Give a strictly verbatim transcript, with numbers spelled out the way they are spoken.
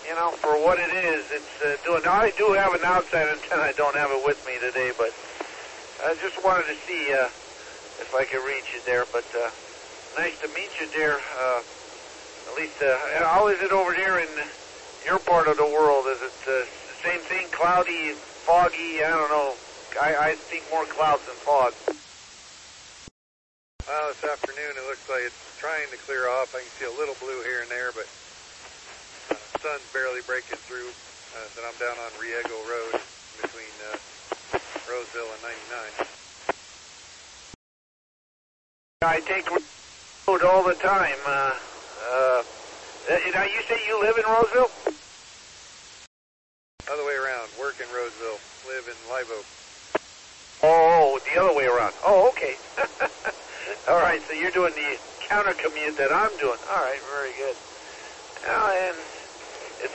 you know, for what it is, it's uh, doing. Now, I do have an outside antenna. I don't have it with me today, but I just wanted to see uh, if I could reach you there. But uh, nice to meet you there. Uh, at least, uh, how is it over there in your part of the world? Is it uh, the same thing, cloudy, foggy? I don't know. I, I think more clouds than fog. Well, this afternoon it looks like it's trying to clear off. I can see a little blue here and there, but uh, sun's barely breaking through. Uh, then I'm down on Riego Road between uh, Roseville and ninety-nine. I take road all the time. Uh, uh, now, you say you live in Roseville? Other way around. Work in Roseville. Live in Live Oak. Oh, the other way around. Oh, okay. All right, so you're doing the counter commute that I'm doing. All right, very good. Uh, and